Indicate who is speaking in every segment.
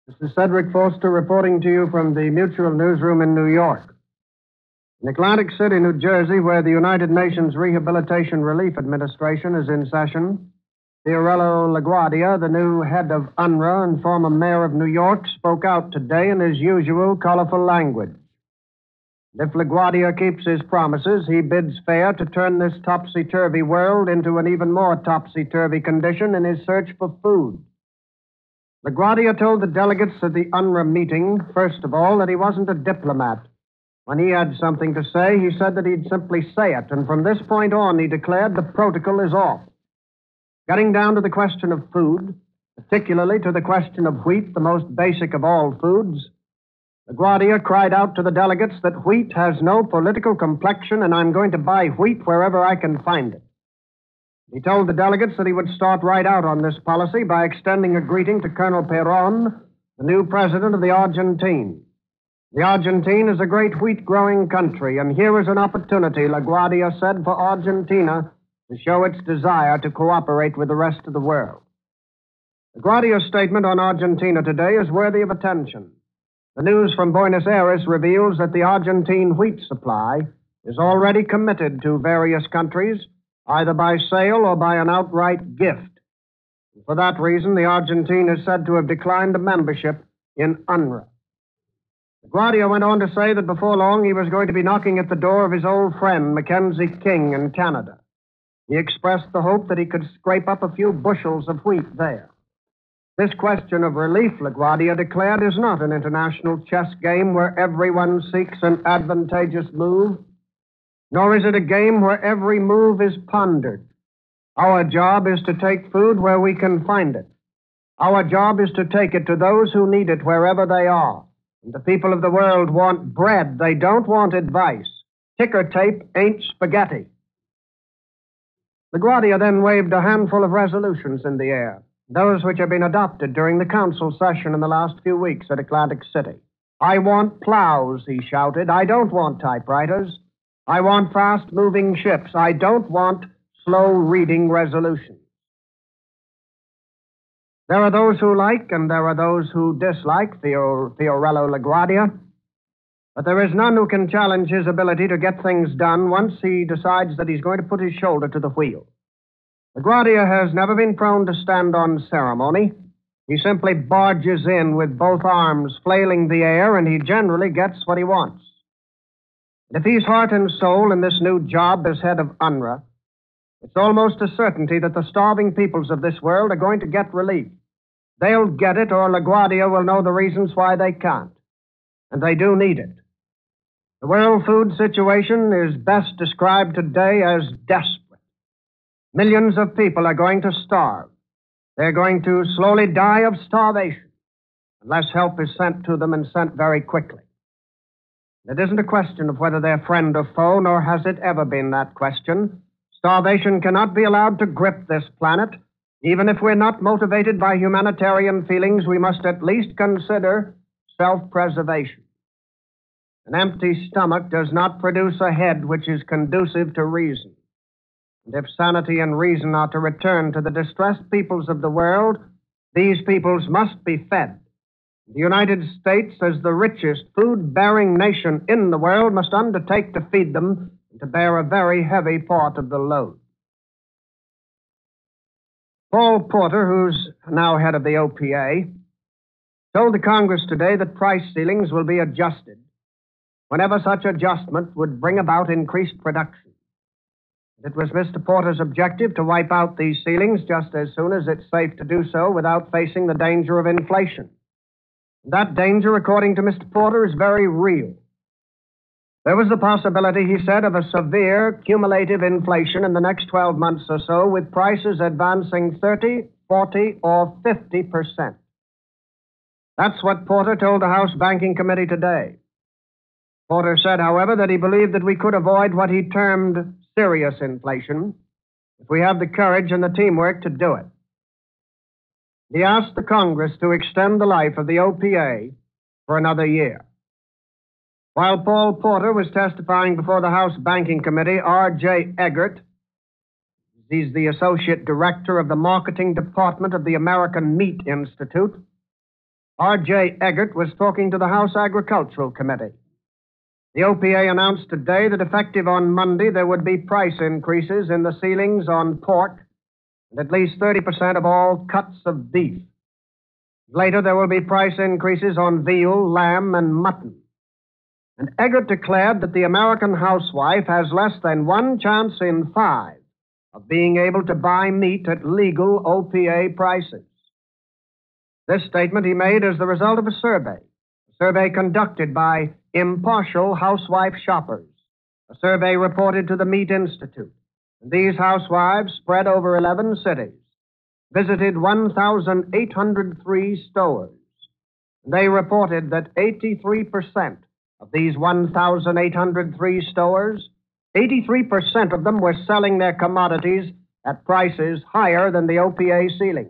Speaker 1: This is Cedric Foster reporting to you from the Mutual Newsroom in New York. In Atlantic City, New Jersey, where the United Nations Rehabilitation Relief Administration is in session, Fiorello LaGuardia, the new head of UNRWA and former mayor of New York, spoke out today in his usual colorful language. If LaGuardia keeps his promises, he bids fair to turn this topsy-turvy world into an even more topsy-turvy condition in his search for food. LaGuardia told the delegates at the UNRWA meeting, first of all, that he wasn't a diplomat. When he had something to say, he said that he'd simply say it, and from this point on, he declared, the protocol is off. Getting down to the question of food, particularly to the question of wheat, the most basic of all foods, LaGuardia cried out to the delegates that wheat has no political complexion, and I'm going to buy wheat wherever I can find it. He told the delegates that he would start right out on this policy by extending a greeting to Colonel Perón, the new president of the Argentine. The Argentine is a great wheat-growing country, and here is an opportunity, LaGuardia said, for Argentina to show its desire to cooperate with the rest of the world. LaGuardia's statement on Argentina today is worthy of attention. The news from Buenos Aires reveals that the Argentine wheat supply is already committed to various countries, either by sale or by an outright gift. For that reason, the Argentine is said to have declined a membership in UNRWA. LaGuardia went on to say that before long he was going to be knocking at the door of his old friend, Mackenzie King, in Canada. He expressed the hope that he could scrape up a few bushels of wheat there. This question of relief, LaGuardia declared, is not an international chess game where everyone seeks an advantageous move, nor is it a game where every move is pondered. Our job is to take food where we can find it. Our job is to take it to those who need it wherever they are. And the people of the world want bread. They don't want advice. Ticker tape ain't spaghetti. LaGuardia then waved a handful of resolutions in the air, those which have been adopted during the council session in the last few weeks at Atlantic City. I want plows, he shouted. I don't want typewriters. I want fast-moving ships. I don't want slow-reading resolutions. There are those who like and there are those who dislike Fiorello LaGuardia, but there is none who can challenge his ability to get things done once he decides that he's going to put his shoulder to the wheel. LaGuardia has never been prone to stand on ceremony. He simply barges in with both arms flailing the air, and he generally gets what he wants. If he's heart and soul in this new job as head of UNRWA, it's almost a certainty that the starving peoples of this world are going to get relief. They'll get it, or LaGuardia will know the reasons why they can't. And they do need it. The world food situation is best described today as desperate. Millions of people are going to starve. They're going to slowly die of starvation unless help is sent to them and sent very quickly. It isn't a question of whether they're friend or foe, nor has it ever been that question. Starvation cannot be allowed to grip this planet. Even if we're not motivated by humanitarian feelings, we must at least consider self-preservation. An empty stomach does not produce a head which is conducive to reason. And if sanity and reason are to return to the distressed peoples of the world, these peoples must be fed. The United States, as the richest food-bearing nation in the world, must undertake to feed them and to bear a very heavy part of the load. Paul Porter, who's now head of the OPA, told the Congress today that price ceilings will be adjusted whenever such adjustment would bring about increased production. It was Mr. Porter's objective to wipe out these ceilings just as soon as it's safe to do so without facing the danger of inflation. That danger, according to Mr. Porter, is very real. There was the possibility, he said, of a severe cumulative inflation in the next 12 months or so, with prices advancing 30, 40, or 50%. That's what Porter told the House Banking Committee today. Porter said, however, that he believed that we could avoid what he termed serious inflation if we have the courage and the teamwork to do it. He asked the Congress to extend the life of the OPA for another year. While Paul Porter was testifying before the House Banking Committee, R.J. Eggert, he's the Associate Director of the Marketing Department of the American Meat Institute, R.J. Eggert was talking to the House Agricultural Committee. The OPA announced today that effective on Monday there would be price increases in the ceilings on pork and at least 30% of all cuts of beef. Later there will be price increases on veal, lamb, and mutton. And Eggert declared that the American housewife has less than one chance in 5 of being able to buy meat at legal OPA prices. This statement he made as the result of a survey conducted by impartial housewife shoppers, a survey reported to the Meat Institute. And these housewives, spread over 11 cities, visited 1,803 stores. And they reported that 83% of these 1,803 stores, 83% of them were selling their commodities at prices higher than the OPA ceilings.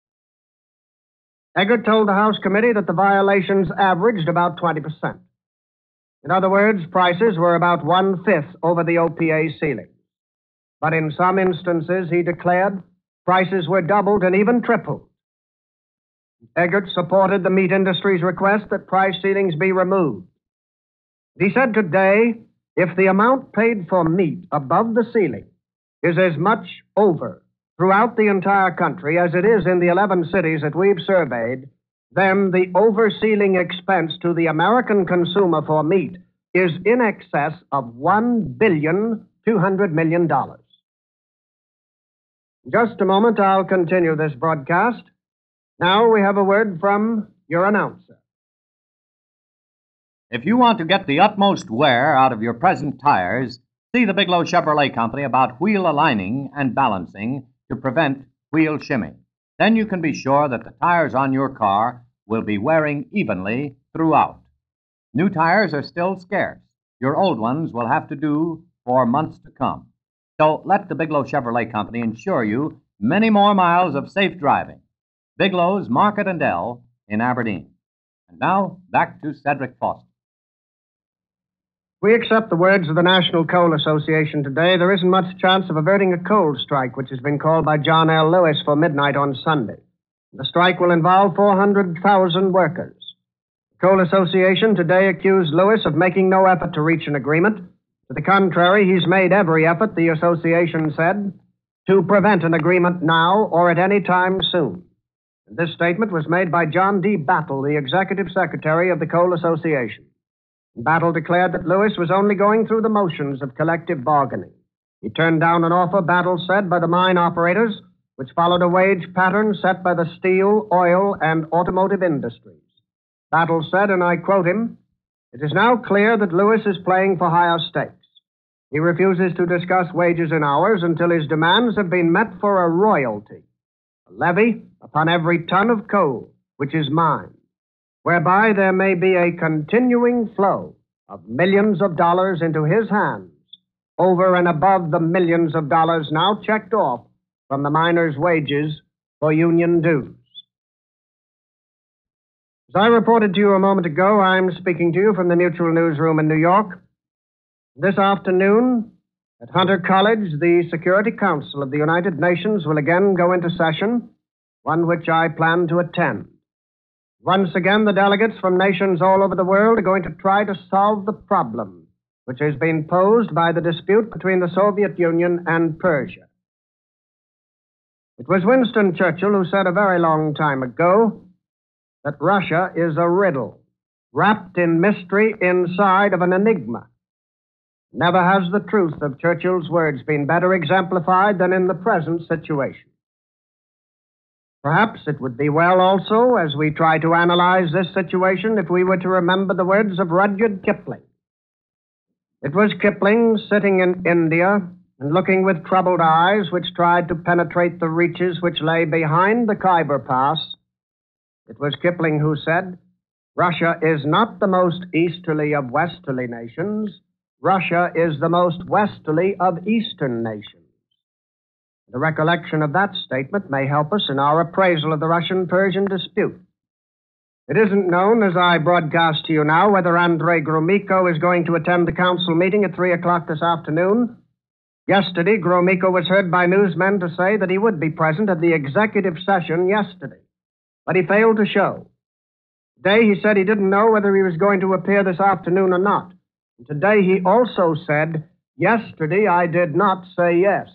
Speaker 1: Eggert told the House committee that the violations averaged about 20%. In other words, prices were about 1/5 over the OPA ceiling. But in some instances, he declared, prices were doubled and even tripled. Eggert supported the meat industry's request that price ceilings be removed. He said today, if the amount paid for meat above the ceiling is as much over throughout the entire country as it is in the 11 cities that we've surveyed, then the over-ceiling expense to the American consumer for meat is in excess of $1,200,000,000. In just a moment, I'll continue this broadcast. Now we have a word from your announcer.
Speaker 2: If you want to get the utmost wear out of your present tires, see the Bigelow Chevrolet Company about wheel aligning and balancing to prevent wheel shimming. Then you can be sure that the tires on your car will be wearing evenly throughout. New tires are still scarce. Your old ones will have to do for months to come. So let the Bigelow Chevrolet Company ensure you many more miles of safe driving. Bigelow's Market and L in Aberdeen. And now, back to Cedric Foster.
Speaker 1: We accept the words of the National Coal Association today. There isn't much chance of averting a coal strike, which has been called by John L. Lewis for midnight on Sunday. The strike will involve 400,000 workers. The Coal Association today accused Lewis of making no effort to reach an agreement. To the contrary, he's made every effort, the association said, to prevent an agreement now or at any time soon. And this statement was made by John D. Battle, the Executive Secretary of the Coal Association. Battle declared that Lewis was only going through the motions of collective bargaining. He turned down an offer, Battle said, by the mine operators, which followed a wage pattern set by the steel, oil, and automotive industries. Battle said, and I quote him, "It is now clear that Lewis is playing for higher stakes. He refuses to discuss wages and hours until his demands have been met for a royalty, a levy upon every ton of coal which is mined, whereby there may be a continuing flow of millions of dollars into his hands over and above the millions of dollars now checked off from the miners' wages for union dues." As I reported to you a moment ago, I'm speaking to you from the Mutual Newsroom in New York. This afternoon, at Hunter College, the Security Council of the United Nations will again go into session, one which I plan to attend. Once again, the delegates from nations all over the world are going to try to solve the problem which has been posed by the dispute between the Soviet Union and Persia. It was Winston Churchill who said a very long time ago that Russia is a riddle, wrapped in mystery inside of an enigma. Never has the truth of Churchill's words been better exemplified than in the present situation. Perhaps it would be well also, as we try to analyze this situation, if we were to remember the words of Rudyard Kipling. It was Kipling sitting in India and looking with troubled eyes which tried to penetrate the reaches which lay behind the Khyber Pass. It was Kipling who said, "Russia is not the most easterly of westerly nations. Russia is the most westerly of eastern nations." The recollection of that statement may help us in our appraisal of the Russian-Persian dispute. It isn't known, as I broadcast to you now, whether Andrei Gromyko is going to attend the council meeting at 3 o'clock this afternoon. Yesterday, Gromyko was heard by newsmen to say that he would be present at the executive session yesterday, but he failed to show. Today he said he didn't know whether he was going to appear this afternoon or not. And today he also said, yesterday I did not say yes.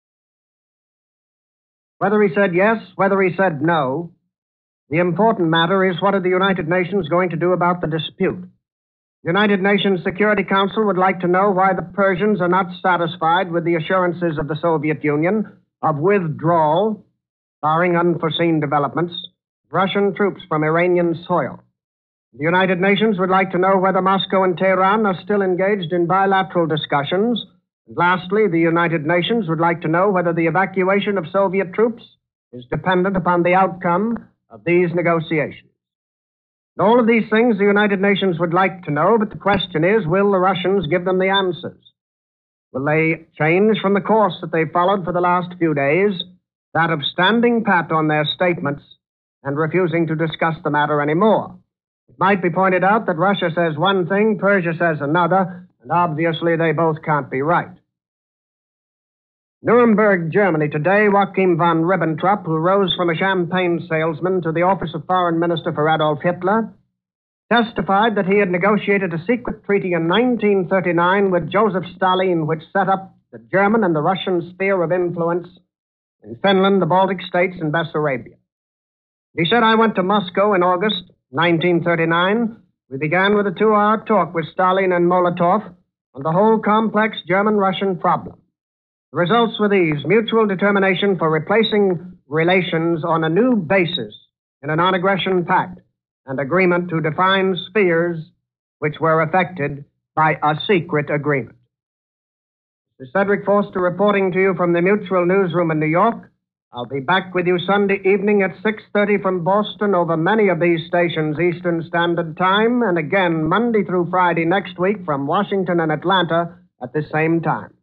Speaker 1: Whether he said yes, whether he said no, the important matter is what are the United Nations going to do about the dispute? The United Nations Security Council would like to know why the Persians are not satisfied with the assurances of the Soviet Union of withdrawal, barring unforeseen developments, of Russian troops from Iranian soil. The United Nations would like to know whether Moscow and Tehran are still engaged in bilateral discussions. And lastly, the United Nations would like to know whether the evacuation of Soviet troops is dependent upon the outcome of these negotiations. All of these things the United Nations would like to know, but the question is, will the Russians give them the answers? Will they change from the course that they followed for the last few days, that of standing pat on their statements and refusing to discuss the matter anymore? It might be pointed out that Russia says one thing, Persia says another, and obviously they both can't be right. Nuremberg, Germany, today, Joachim von Ribbentrop, who rose from a champagne salesman to the office of Foreign Minister for Adolf Hitler, testified that he had negotiated a secret treaty in 1939 with Joseph Stalin, which set up the German and the Russian sphere of influence in Finland, the Baltic states, and Bessarabia. He said, I went to Moscow in August 1939. We began with a 2-hour talk with Stalin and Molotov on the whole complex German-Russian problem. The results were these: mutual determination for replacing relations on a new basis in a non-aggression pact, and agreement to define spheres which were affected by a secret agreement. This is Cedric Forster reporting to you from the Mutual Newsroom in New York. I'll be back with you Sunday evening at 6:30 from Boston over many of these stations Eastern Standard Time, and again Monday through Friday next week from Washington and Atlanta at the same time.